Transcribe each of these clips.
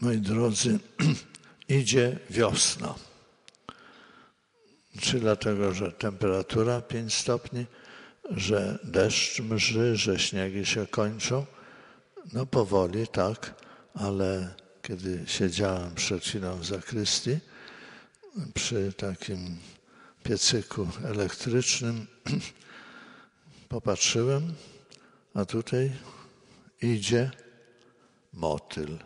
Moi drodzy, idzie wiosna. Czy dlatego, że temperatura 5 stopni, że deszcz mrzy, że śniegi się kończą? No powoli, tak, ale kiedy siedziałem przed chwilą w zakrystii przy takim piecyku elektrycznym, popatrzyłem, a tutaj idzie motyl.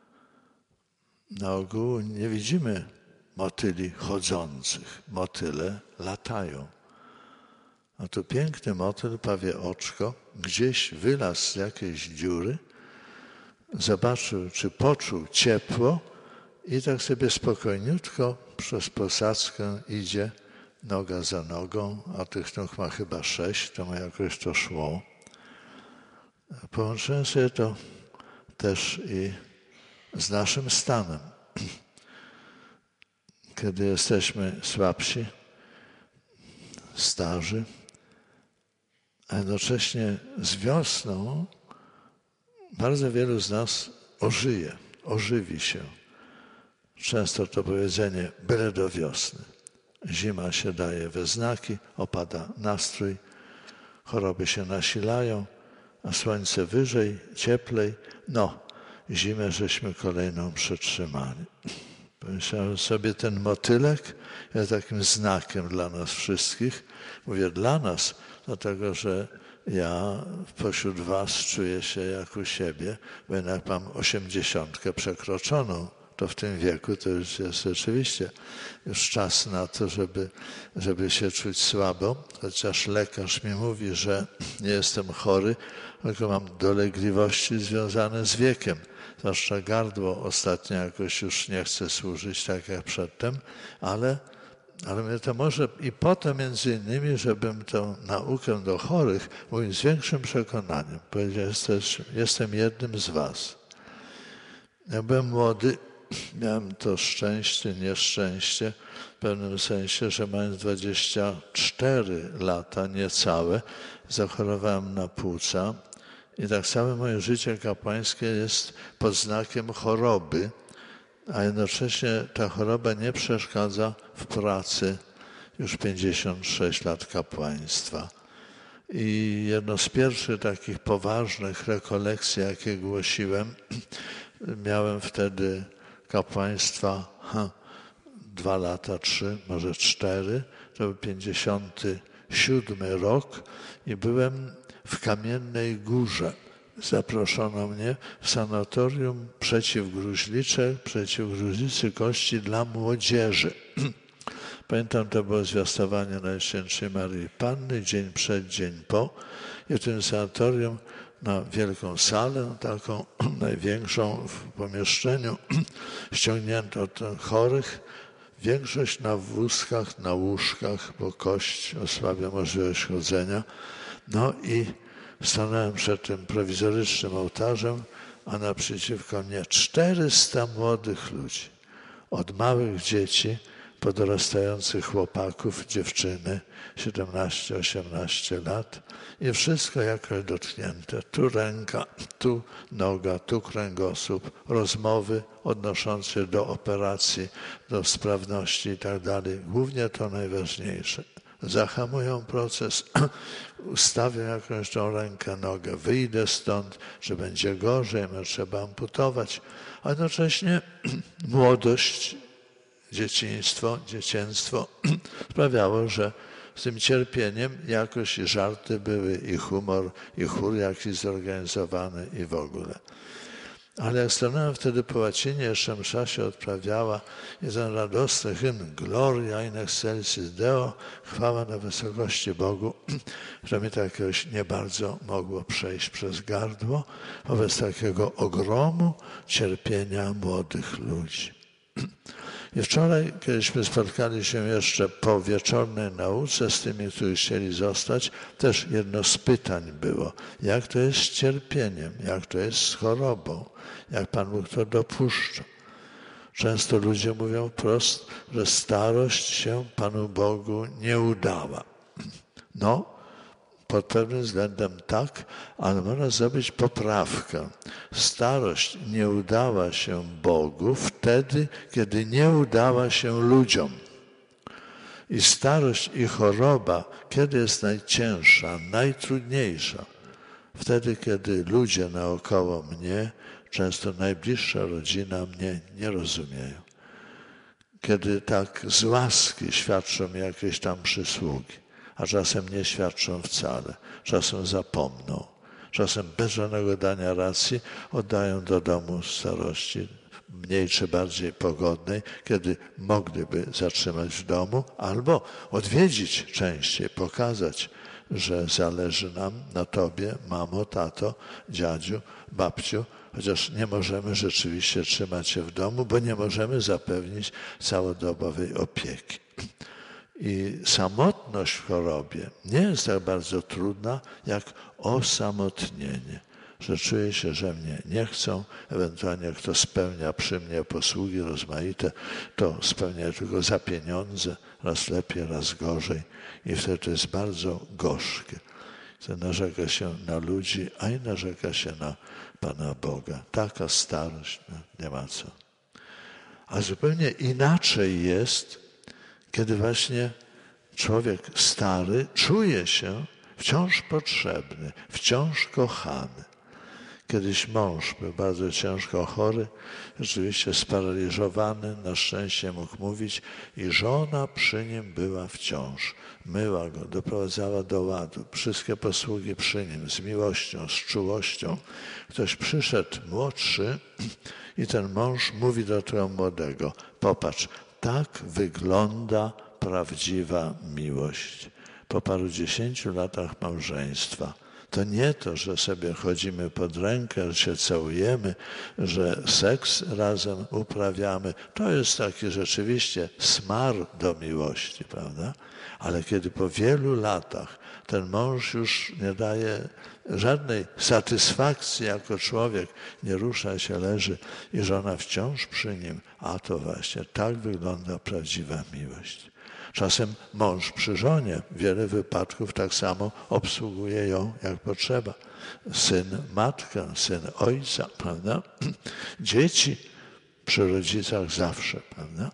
Na ogół nie widzimy motyli chodzących. Motyle latają. A tu piękny motyl, pawie oczko, gdzieś wylazł z jakiejś dziury, zobaczył, czy poczuł ciepło i tak sobie spokojniutko przez posadzkę idzie noga za nogą, a tych nóg ma chyba 6, to mu jakoś to szło. Połączyłem sobie to też i z naszym stanem. Kiedy jesteśmy słabsi, starzy, a jednocześnie z wiosną bardzo wielu z nas ożywi się. Często to powiedzenie byle do wiosny. Zima się daje we znaki, opada nastrój, choroby się nasilają, a słońce wyżej, cieplej. No, zimę żeśmy kolejną przetrzymali. Pomyślałem sobie, ten motylek jest takim znakiem dla nas wszystkich. Mówię dla nas, dlatego że ja pośród was czuję się jak u siebie, bo jednak mam 80 przekroczoną. To w tym wieku to już jest rzeczywiście już czas na to, żeby się czuć słabo. Chociaż lekarz mi mówi, że nie jestem chory, tylko mam dolegliwości związane z wiekiem. Zwłaszcza gardło ostatnio jakoś już nie chce służyć tak jak przedtem, ale mnie to może i po to między innymi, żebym tę naukę do chorych mówił z większym przekonaniem. Powiedział, jestem jednym z was. Ja byłem młody, miałem to szczęście, nieszczęście w pewnym sensie, że mając 24 lata niecałe, zachorowałem na płuca i tak całe moje życie kapłańskie jest pod znakiem choroby, a jednocześnie ta choroba nie przeszkadza w pracy już 56 lat kapłaństwa. I jedno z pierwszych takich poważnych rekolekcji, jakie głosiłem, miałem wtedy kapłaństwa 2 lata, 3, może 4, to był 57 rok i byłem w Kamiennej Górze. Zaproszono mnie w sanatorium przeciwgruźlicy kości dla młodzieży. Pamiętam, to było zwiastowanie Najświętszej Maryi Panny, dzień przed, dzień po. I w tym sanatorium na wielką salę, taką największą w pomieszczeniu, ściągnięto chorych, większość na wózkach, na łóżkach, bo kość osłabia możliwość chodzenia. No i stanąłem przed tym prowizorycznym ołtarzem, a naprzeciwko mnie 400 młodych ludzi. Od małych dzieci po dorastających chłopaków, dziewczyny, 17-18 lat i wszystko jakoś dotknięte. Tu ręka, tu noga, tu kręgosłup, rozmowy odnoszące do operacji, do sprawności i tak dalej. Głównie to najważniejsze. Zahamują proces, ustawią jakąś tą rękę, nogę, wyjdę stąd, że będzie gorzej, no trzeba amputować. A jednocześnie młodość, dzieciństwo sprawiało, że z tym cierpieniem jakoś żarty były i humor, i chór jakiś zorganizowany i w ogóle. Ale jak stanąłem wtedy po łacinie, jeszcze msza się odprawiała i ten radosny hymn Gloria in excelsis Deo, chwała na wysokości Bogu, że mi to jakoś nie bardzo mogło przejść przez gardło wobec takiego ogromu cierpienia młodych ludzi. I wczoraj, kiedyśmy spotkali się jeszcze po wieczornej nauce z tymi, którzy chcieli zostać, też jedno z pytań było, jak to jest z cierpieniem, jak to jest z chorobą, jak Pan Bóg to dopuszcza. Często ludzie mówią wprost, że starość się Panu Bogu nie udała. No, pod pewnym względem tak, ale można zrobić poprawkę. Starość nie udała się Bogu wtedy, kiedy nie udała się ludziom. I starość i choroba, kiedy jest najcięższa, najtrudniejsza? Wtedy, kiedy ludzie naokoło mnie, często najbliższa rodzina mnie nie rozumieją. Kiedy tak z łaski świadczą mi jakieś tam przysługi, a czasem nie świadczą wcale, czasem zapomną, czasem bez żadnego dania racji oddają do domu starości, mniej czy bardziej pogodnej, kiedy mogliby zatrzymać w domu albo odwiedzić częściej, pokazać, że zależy nam na tobie, mamo, tato, dziadziu, babciu, chociaż nie możemy rzeczywiście trzymać się w domu, bo nie możemy zapewnić całodobowej opieki. I samotność w chorobie nie jest tak bardzo trudna, jak osamotnienie. Że czuję się, że mnie nie chcą, ewentualnie kto spełnia przy mnie posługi rozmaite, to spełnia tylko za pieniądze, raz lepiej, raz gorzej i wtedy to jest bardzo gorzkie. Wtedy narzeka się na ludzi, a i narzeka się na Pana Boga. Taka starość, no, nie ma co. A zupełnie inaczej jest, kiedy właśnie człowiek stary czuje się wciąż potrzebny, wciąż kochany. Kiedyś mąż był bardzo ciężko chory, rzeczywiście sparaliżowany, na szczęście mógł mówić i żona przy nim była wciąż. Myła go, doprowadzała do ładu, wszystkie posługi przy nim, z miłością, z czułością. Ktoś przyszedł młodszy i ten mąż mówi do tego młodego, popatrz, tak wygląda prawdziwa miłość. Po paru 10 latach małżeństwa. To nie to, że sobie chodzimy pod rękę, że się całujemy, że seks razem uprawiamy. To jest taki rzeczywiście smar do miłości, prawda? Ale kiedy po wielu latach ten mąż już nie daje żadnej satysfakcji jako człowiek, nie rusza się, leży i żona wciąż przy nim, a to właśnie tak wygląda prawdziwa miłość. Czasem mąż przy żonie, wiele wypadków tak samo obsługuje ją jak potrzeba. Syn matkę, syn ojca, prawda? Dzieci przy rodzicach zawsze, prawda?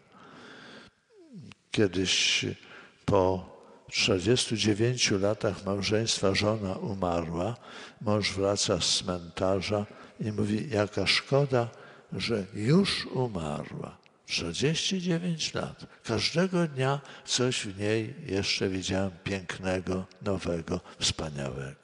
Kiedyś po 49 latach małżeństwa żona umarła, mąż wraca z cmentarza i mówi, jaka szkoda, że już umarła. 49 lat. Każdego dnia coś w niej jeszcze widziałem pięknego, nowego, wspaniałego.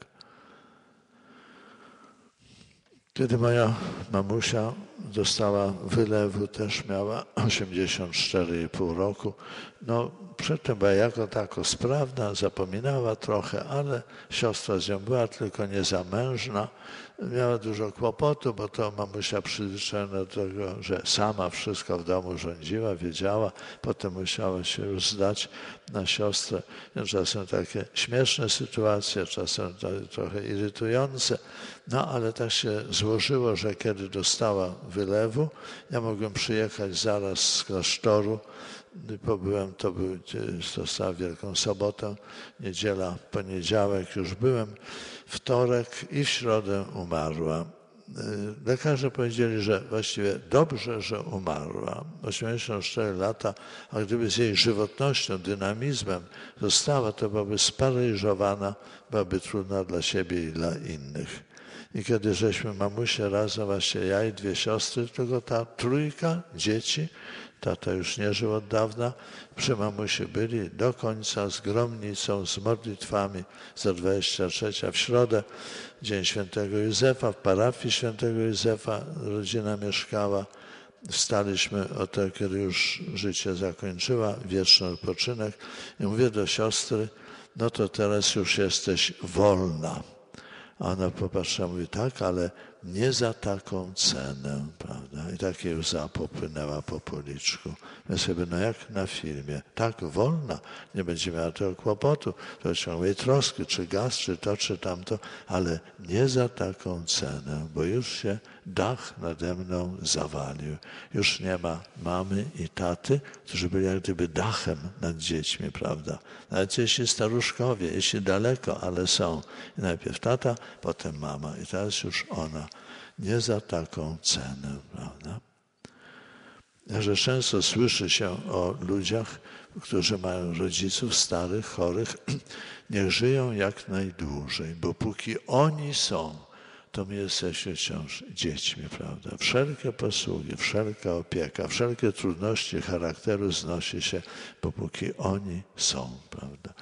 Kiedy moja mamusia dostała wylewu, też miała 84,5 roku. No, przedtem była jako tako sprawna, zapominała trochę, ale siostra z nią była tylko niezamężna. Miała dużo kłopotu, bo to mamusia przyzwyczajona do tego, że sama wszystko w domu rządziła, wiedziała. Potem musiała się już zdać na siostrę. Czasem takie śmieszne sytuacje, czasem trochę irytujące. No ale tak się złożyło, że kiedy dostała wylewu, ja mogłem przyjechać zaraz z klasztoru. Pobyłem, dostała Wielką Sobotę, niedziela, poniedziałek już byłem, wtorek i w środę umarła. Lekarze powiedzieli, że właściwie dobrze, że umarła. 84 lata, a gdyby z jej żywotnością, dynamizmem została, to byłaby sparaliżowana, byłaby trudna dla siebie i dla innych. I kiedy żeśmy mamusie razem, właśnie ja i 2 siostry, tylko ta trójka dzieci, tata już nie żył od dawna, przy mamusi byli do końca z gromnicą, z modlitwami za 23 w środę, Dzień Świętego Józefa, w parafii Świętego Józefa rodzina mieszkała. Wstaliśmy od tego, kiedy już życie zakończyła, wieczny odpoczynek. I mówię do siostry, no to teraz już jesteś wolna. A ona popatrzyła, mówi, tak, ale nie za taką cenę, prawda? I takie łza popłynęła po policzku. My sobie, no jak na filmie, tak wolna, nie będzie miała tego kłopotu, to ciągłej troski, czy gaz, czy to, czy tamto, ale nie za taką cenę, bo już się dach nade mną zawalił. Już nie ma mamy i taty, którzy byli jak gdyby dachem nad dziećmi, prawda? Nawet jeśli staruszkowie, jeśli daleko, ale są. I najpierw tata, potem mama i teraz już ona. Nie za taką cenę, prawda? Że często słyszy się o ludziach, którzy mają rodziców starych, chorych, niech żyją jak najdłużej, bo póki oni są, to my jesteśmy wciąż dziećmi, prawda? Wszelkie posługi, wszelka opieka, wszelkie trudności charakteru znosi się, bo póki oni są, prawda?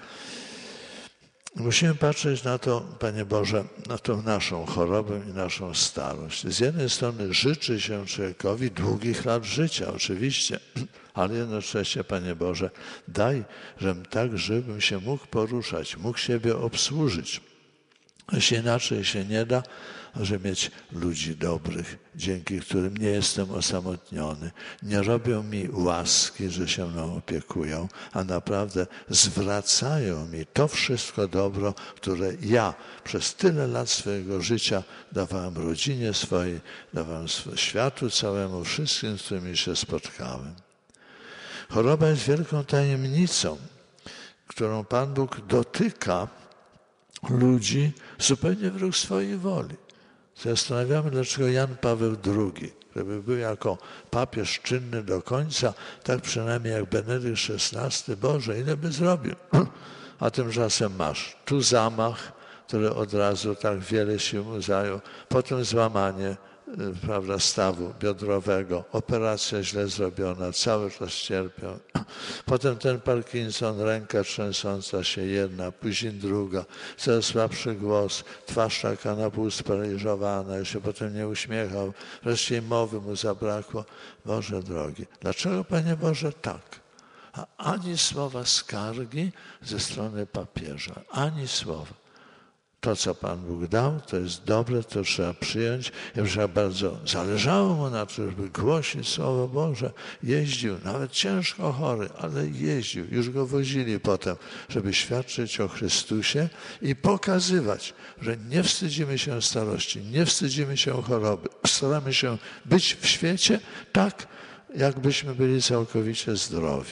Musimy patrzeć na to, Panie Boże, na tą naszą chorobę i naszą starość. Z jednej strony życzy się człowiekowi długich lat życia, oczywiście, ale jednocześnie, Panie Boże, daj, żebym tak żył, bym się mógł poruszać, mógł siebie obsłużyć. Jeśli inaczej się nie da, żeby mieć ludzi dobrych, dzięki którym nie jestem osamotniony. Nie robią mi łaski, że się mną opiekują, a naprawdę zwracają mi to wszystko dobro, które ja przez tyle lat swojego życia dawałem rodzinie swojej, dawałem światu całemu, wszystkim, z którymi się spotkałem. Choroba jest wielką tajemnicą, którą Pan Bóg dotyka ludzi zupełnie wbrew swojej woli. Zastanawiamy, dlaczego Jan Paweł II, żeby był jako papież czynny do końca, tak przynajmniej jak Benedykt XVI, Boże, ile by zrobił? A tymczasem masz tu zamach, który od razu tak wiele sił mu zajął, potem złamanie, prawda, stawu biodrowego, operacja źle zrobiona, cały czas cierpią. Potem ten Parkinson, ręka trzęsąca się jedna, później druga, coraz słabszy głos, twarz taka na pół sparaliżowana, już się potem nie uśmiechał, wreszcie mowy mu zabrakło. Boże drogi, dlaczego, Panie Boże, tak? A ani słowa skargi ze strony papieża, ani słowa. To, co Pan Bóg dał, to jest dobre, to trzeba przyjąć. Ja bardzo zależało mu na to, żeby głosić Słowo Boże. Jeździł, nawet ciężko chory, ale jeździł. Już go wozili potem, żeby świadczyć o Chrystusie i pokazywać, że nie wstydzimy się starości, nie wstydzimy się choroby. Staramy się być w świecie tak, jakbyśmy byli całkowicie zdrowi.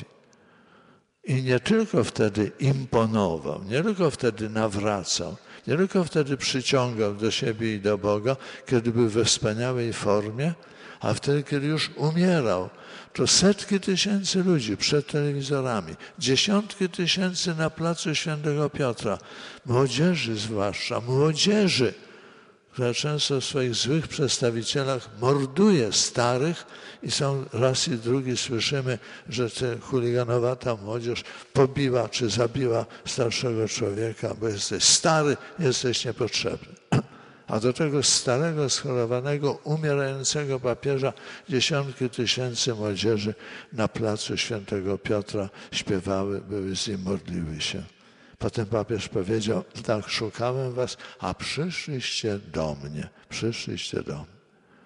I nie tylko wtedy imponował, nie tylko wtedy nawracał, nie tylko wtedy przyciągał do siebie i do Boga, kiedy był we wspaniałej formie, a wtedy, kiedy już umierał, to setki tysięcy ludzi przed telewizorami, dziesiątki tysięcy na placu Świętego Piotra, młodzieży zwłaszcza, młodzieży, która często w swoich złych przedstawicielach morduje starych i są raz i drugi słyszymy, że ta chuliganowata młodzież pobiła czy zabiła starszego człowieka, bo jesteś stary, jesteś niepotrzebny. A do tego starego, schorowanego, umierającego papieża dziesiątki tysięcy młodzieży na placu Świętego Piotra śpiewały, były z nim, modliły się. Potem papież powiedział, tak, szukałem was, a przyszliście do mnie. Przyszliście do mnie.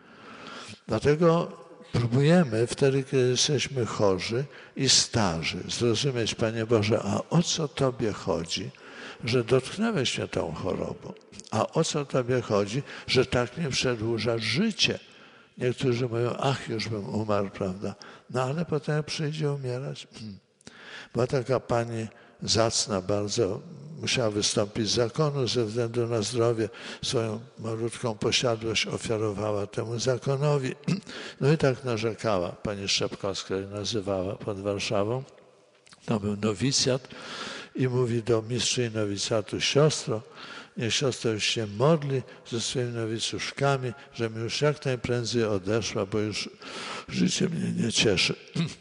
Dlatego próbujemy wtedy, kiedy jesteśmy chorzy i starzy, zrozumieć, Panie Boże, a o co Tobie chodzi, że dotknąłeś mnie tą chorobą? A o co Tobie chodzi, że tak mnie przedłużasz życie? Niektórzy mówią, ach, już bym umarł, prawda? No ale potem jak przyjdzie umierać. Była taka pani zacna bardzo, musiała wystąpić z zakonu ze względu na zdrowie, swoją malutką posiadłość ofiarowała temu zakonowi. No i tak narzekała, pani Szczepkowska jej nazywała pod Warszawą. To był nowicjat i mówi do mistrzyni nowicjatu, siostro, niech siostra już się modli ze swoimi nowicjuszkami, żebym już jak najprędzej odeszła, bo już życie mnie nie cieszy.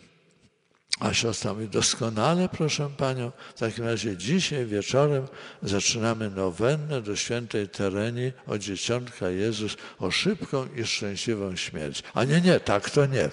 A siostra mówi, doskonale, proszę Panią, w takim razie dzisiaj wieczorem zaczynamy nowennę do świętej Terenii o Dzieciątka Jezus, o szybką i szczęśliwą śmierć. A nie, tak to nie.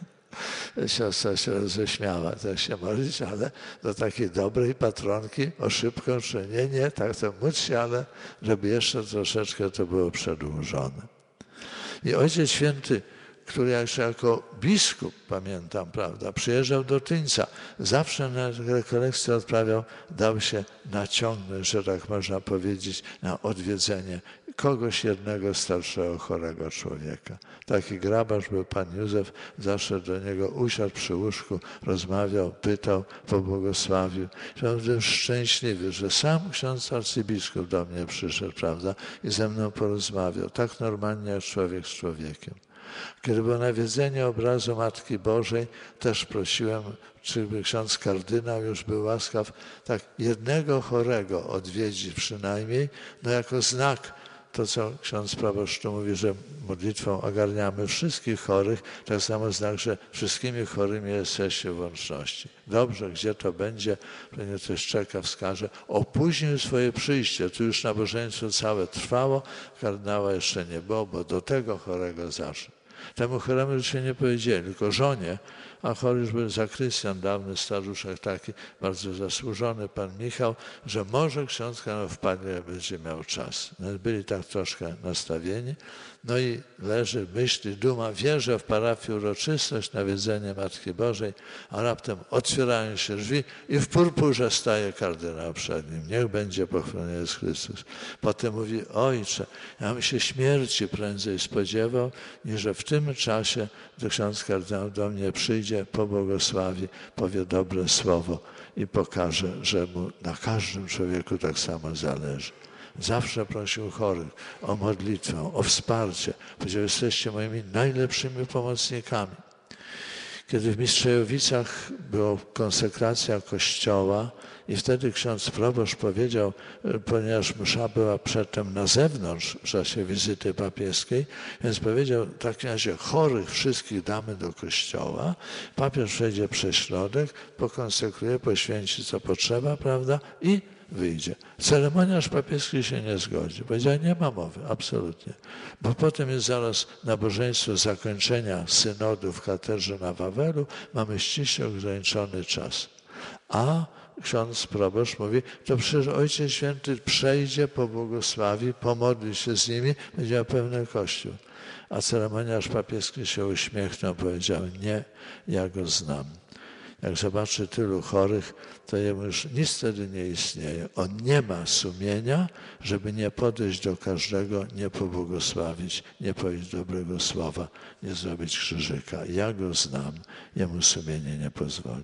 Siostra się roześmiała, tak się modlić, ale do takiej dobrej patronki o szybką, czy nie, tak to módl się, ale żeby jeszcze troszeczkę to było przedłużone. I Ojciec Święty, który jeszcze jako biskup, pamiętam, prawda, przyjeżdżał do Tyńca, zawsze na rekolekcję odprawiał, dał się naciągnąć, że tak można powiedzieć, na odwiedzenie kogoś jednego starszego, chorego człowieka. Taki grabarz był pan Józef, zaszedł do niego, usiadł przy łóżku, rozmawiał, pytał, pobłogosławił. Byłem szczęśliwy, że sam ksiądz arcybiskup do mnie przyszedł, prawda, i ze mną porozmawiał. Tak normalnie jak człowiek z człowiekiem. Kiedy było nawiedzenie obrazu Matki Bożej, też prosiłem, czy by ksiądz kardynał już był łaskaw, tak jednego chorego odwiedzić przynajmniej, no jako znak, to co ksiądz proboszcz tu mówi, że modlitwą ogarniamy wszystkich chorych, tak samo znak, że wszystkimi chorymi jesteście w łączności. Dobrze, gdzie to będzie, pewnie ktoś czeka, wskaże. Opóźnił swoje przyjście, tu już nabożeństwo całe trwało, kardynała jeszcze nie było, bo do tego chorego zaszedł. Temu choremu się nie powiedzieli, tylko żonie, a chory już był zakrystian, dawny staruszek taki, bardzo zasłużony, pan Michał, że może ksiądz kardynał wpadnie, jak będzie miał czas. No, byli tak troszkę nastawieni. No i leży, myśli, duma, wierzę w parafii uroczystość, nawiedzenie Matki Bożej, a raptem otwierają się drzwi i w purpurze staje kardynał przed nim. Niech będzie pochwalony Jezus Chrystus. Potem mówi, ojcze, ja bym się śmierci prędzej spodziewał, niż że w tym czasie ksiądz kardynał do mnie przyjdzie, pobłogosławi, powie dobre słowo i pokaże, że mu na każdym człowieku tak samo zależy. Zawsze prosił chorych o modlitwę, o wsparcie. Powiedział, jesteście moimi najlepszymi pomocnikami. Kiedy w Mistrzejowicach była konsekracja kościoła i wtedy ksiądz proboszcz powiedział, ponieważ msza była przedtem na zewnątrz w czasie wizyty papieskiej, więc powiedział, w takim razie chorych wszystkich damy do kościoła, papież przejdzie przez środek, pokonsekruje, poświęci co potrzeba, prawda, i wyjdzie. Ceremoniarz papieski się nie zgodzi. Powiedział, nie ma mowy, absolutnie. Bo potem jest zaraz nabożeństwo zakończenia synodu w katedrze na Wawelu. Mamy ściśle ograniczony czas. A ksiądz proboszcz mówi, to przecież Ojciec Święty przejdzie, pobłogosławi, pomodli się z nimi, będzie miał pełny Kościół. A ceremoniarz papieski się uśmiechnął, powiedział, nie, ja go znam. Jak zobaczy tylu chorych, to jemu już nic wtedy nie istnieje. On nie ma sumienia, żeby nie podejść do każdego, nie pobłogosławić, nie powiedzieć dobrego słowa, nie zrobić krzyżyka. Ja go znam, jemu sumienie nie pozwoli.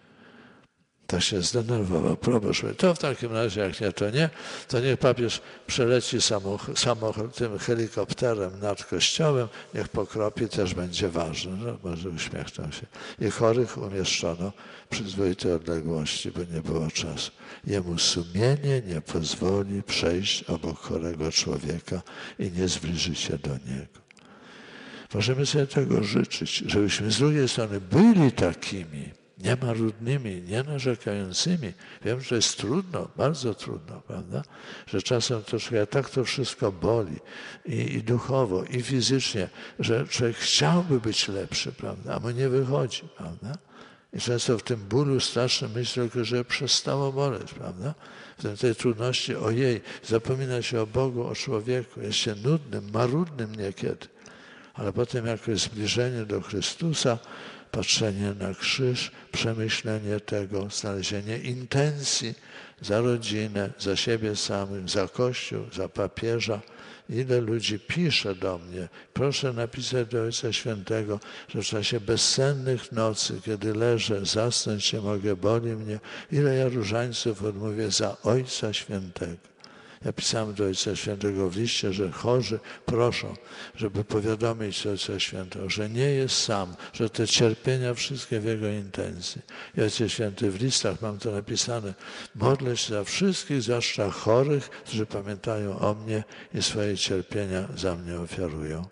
To się zdenerwował proboszcz. To w takim razie, jak nie, to niech papież przeleci tym helikopterem nad kościołem, niech pokropi, też będzie ważne. No, może uśmiechnął się. I chorych umieszczono w przyzwoitej odległości, bo nie było czasu. Jemu sumienie nie pozwoli przejść obok chorego człowieka i nie zbliżyć się do niego. Możemy sobie tego życzyć, żebyśmy z drugiej strony byli takimi, niemarudnymi, nienarzekającymi. Wiem, że jest trudno, bardzo trudno, prawda? Że czasem troszkę tak to wszystko boli i duchowo, i fizycznie, że człowiek chciałby być lepszy, prawda? A mu nie wychodzi, prawda? I często w tym bólu strasznym myśli tylko, że przestało boleć, prawda? W tej trudności, ojej, zapomina się o Bogu, o człowieku, jest się nudnym, marudnym niekiedy. Ale potem jakoś zbliżenie do Chrystusa, patrzenie na krzyż, przemyślenie tego, znalezienie intencji za rodzinę, za siebie samym, za Kościół, za papieża. Ile ludzi pisze do mnie, proszę napisać do Ojca Świętego, że w czasie bezsennych nocy, kiedy leżę, zasnąć nie mogę, boli mnie, ile ja różańców odmówię za Ojca Świętego. Ja pisałem do Ojca Świętego w liście, że chorzy proszą, żeby powiadomić Ojca Świętego, że nie jest sam, że te cierpienia wszystkie w Jego intencji. I Ojciec Święty w listach, mam to napisane, modlę się za wszystkich, zwłaszcza chorych, którzy pamiętają o mnie i swoje cierpienia za mnie ofiarują.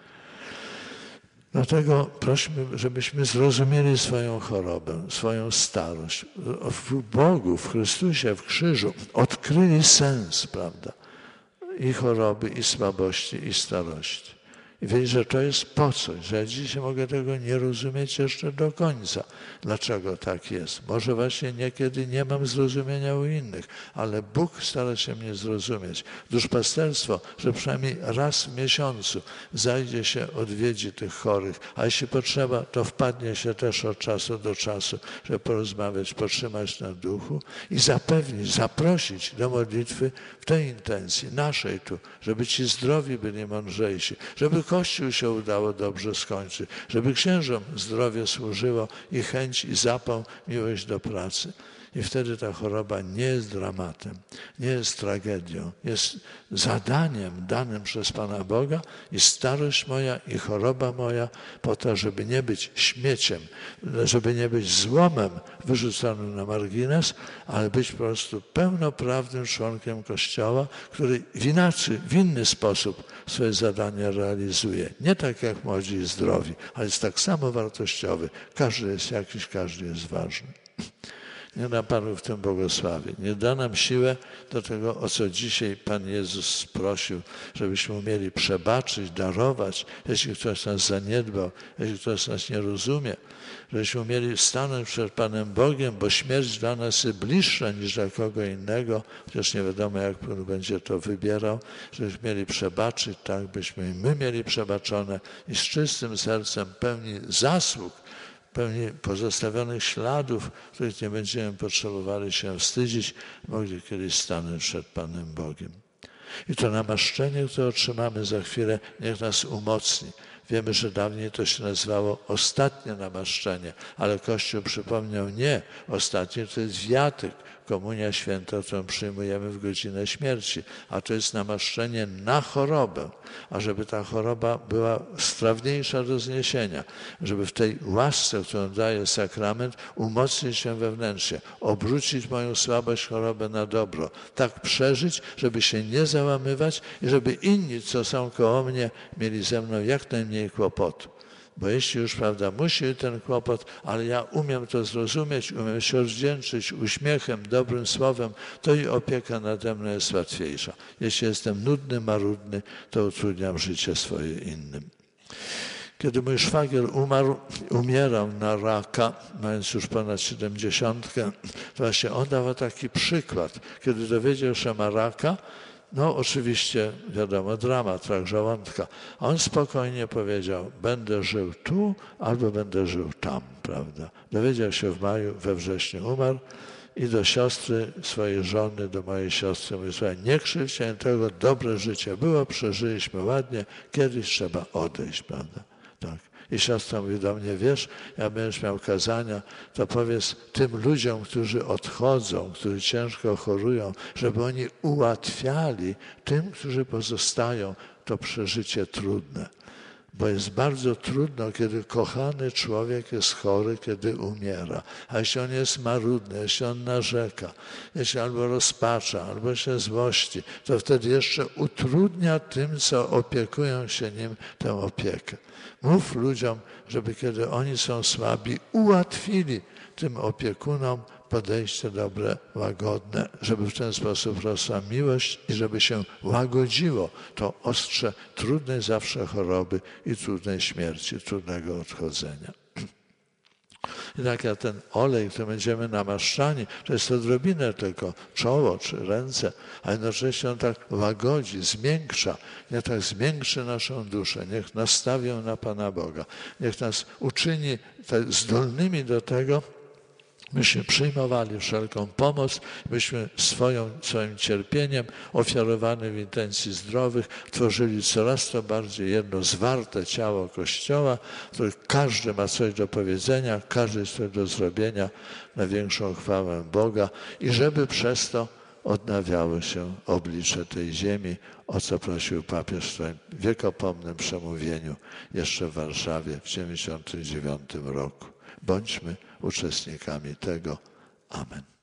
Dlatego prośmy, żebyśmy zrozumieli swoją chorobę, swoją starość. W Bogu, w Chrystusie, w krzyżu odkryli sens, prawda? I choroby, i słabości, i starości. I wiedzieć, że to jest po coś, że ja dzisiaj mogę tego nie rozumieć jeszcze do końca. Dlaczego tak jest? Może właśnie niekiedy nie mam zrozumienia u innych, ale Bóg stara się mnie zrozumieć. Duszpasterstwo, że przynajmniej raz w miesiącu zajdzie się, odwiedzi tych chorych, a jeśli potrzeba, to wpadnie się też od czasu do czasu, żeby porozmawiać, potrzymać na duchu i zapewnić, zaprosić do modlitwy w tej intencji, naszej tu, żeby ci zdrowi byli mądrzejsi, żeby Kościół się udało dobrze skończyć, żeby księżom zdrowie służyło i chęć, i zapał, miłość do pracy. I wtedy ta choroba nie jest dramatem, nie jest tragedią, jest zadaniem danym przez Pana Boga i starość moja i choroba moja po to, żeby nie być śmieciem, żeby nie być złomem wyrzuconym na margines, ale być po prostu pełnoprawnym członkiem Kościoła, który w inny sposób swoje zadania realizuje. Nie tak jak młodzi i zdrowi, ale jest tak samo wartościowy. Każdy jest jakiś, każdy jest ważny. Niech nam Panu w tym błogosławi. Niech da nam siłę do tego, o co dzisiaj Pan Jezus prosił, żebyśmy umieli przebaczyć, darować, jeśli ktoś nas zaniedbał, jeśli ktoś nas nie rozumie, żebyśmy umieli stanąć przed Panem Bogiem, bo śmierć dla nas jest bliższa niż dla kogo innego, chociaż nie wiadomo, jak Pan będzie to wybierał, żebyśmy mieli przebaczyć, tak byśmy i my mieli przebaczone i z czystym sercem pełni zasług, pełni pozostawionych śladów, których nie będziemy potrzebowali się wstydzić, mogli kiedyś stanąć przed Panem Bogiem. I to namaszczenie, które otrzymamy za chwilę, niech nas umocni. Wiemy, że dawniej to się nazywało ostatnie namaszczenie, ale Kościół przypomniał nie, ostatnie to jest wiatyk, komunia święta, którą przyjmujemy w godzinę śmierci, a to jest namaszczenie na chorobę, a żeby ta choroba była sprawniejsza do zniesienia, żeby w tej łasce, którą daje sakrament, umocnić się wewnętrznie, obrócić moją słabość, chorobę na dobro, tak przeżyć, żeby się nie załamywać i żeby inni, co są koło mnie, mieli ze mną jak najmniej kłopotu. Bo jeśli już, prawda, musi ten kłopot, ale ja umiem to zrozumieć, umiem się odwdzięczyć uśmiechem, dobrym słowem, to i opieka nade mną jest łatwiejsza. Jeśli jestem nudny, marudny, to utrudniam życie swoje innym. Kiedy mój szwagier umierał na raka, mając już ponad 70, to właśnie on dawał taki przykład. Kiedy dowiedział się, że ma raka, no oczywiście, wiadomo, dramat, rak żołądka. A on spokojnie powiedział, będę żył tu albo będę żył tam, prawda. Dowiedział się w maju, we wrześniu umarł i do siostry swojej żony, do mojej siostry mówi, słuchaj, nie krzywdźcie tego, dobre życie było, przeżyliśmy ładnie, kiedyś trzeba odejść, prawda. Tak. I siostra mówi do mnie, wiesz, jak będziesz miał kazania, to powiedz tym ludziom, którzy odchodzą, którzy ciężko chorują, żeby oni ułatwiali tym, którzy pozostają, to przeżycie trudne. Bo jest bardzo trudno, kiedy kochany człowiek jest chory, kiedy umiera. A jeśli on jest marudny, jeśli on narzeka, jeśli albo rozpacza, albo się złości, to wtedy jeszcze utrudnia tym, co opiekują się nim, tę opiekę. Mów ludziom, żeby kiedy oni są słabi, ułatwili tym opiekunom podejście dobre, łagodne, żeby w ten sposób rosła miłość i żeby się łagodziło to ostrze trudnej zawsze choroby i trudnej śmierci, trudnego odchodzenia. I tak jak ten olej, który będziemy namaszczani, to jest odrobinę tylko czoło czy ręce, a jednocześnie on tak łagodzi, zmiękcza. Niech tak zmiękczy naszą duszę, niech nastawią na Pana Boga, niech nas uczyni zdolnymi do tego, byśmy przyjmowali wszelką pomoc, byśmy swoim cierpieniem ofiarowanym w intencji zdrowych tworzyli coraz to bardziej jedno zwarte ciało Kościoła, w którym każdy ma coś do powiedzenia, każdy coś do zrobienia na większą chwałę Boga i żeby przez to odnawiało się oblicze tej ziemi, o co prosił papież w swoim wiekopomnym przemówieniu jeszcze w Warszawie w 1999 roku. Bądźmy uczestnikami tego. Amen.